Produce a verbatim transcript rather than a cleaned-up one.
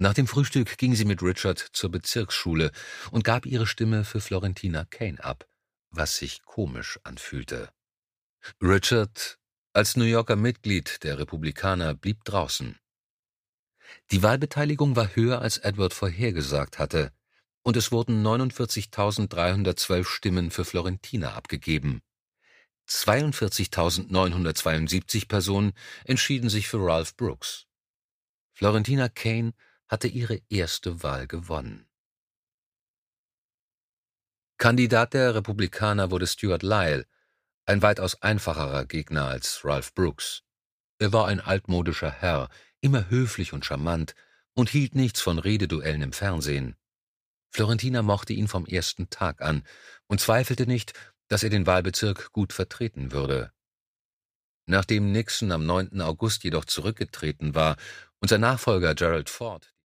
Nach dem Frühstück ging sie mit Richard zur Bezirksschule und gab ihre Stimme für Florentina Kane ab, was sich komisch anfühlte. Richard, als New Yorker Mitglied der Republikaner, blieb draußen. Die Wahlbeteiligung war höher, als Edward vorhergesagt hatte, und es wurden neunundvierzigtausenddreihundertzwölf Stimmen für Florentina abgegeben. zweiundvierzigtausendneunhundertzweiundsiebzig Personen entschieden sich für Ralph Brooks. Florentina Kane hatte ihre erste Wahl gewonnen. Kandidat der Republikaner wurde Stuart Lyle, ein weitaus einfacherer Gegner als Ralph Brooks. Er war ein altmodischer Herr, immer höflich und charmant, und hielt nichts von Rededuellen im Fernsehen. Florentina mochte ihn vom ersten Tag an und zweifelte nicht, dass er den Wahlbezirk gut vertreten würde. Nachdem Nixon am neunten August jedoch zurückgetreten war und sein Nachfolger Gerald Ford